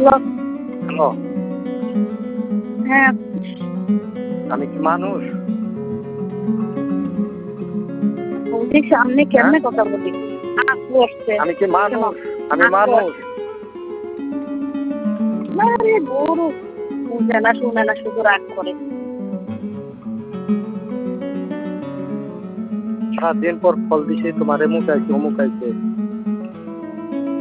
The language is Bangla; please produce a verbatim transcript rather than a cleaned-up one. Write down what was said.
হ্যালো। হ্যাঁ। আমি কি মানুষ? বৌদি সামনে কেমনে কথা বলি? আপু আসছে। আমি কি মানুষ? আমি মানুষ। আরে গরু বুঝে না শুনে না শুধু রাগ করে। সাত দিন পর ফল দিছে তোমারে মুখাইছে অমুক আইছে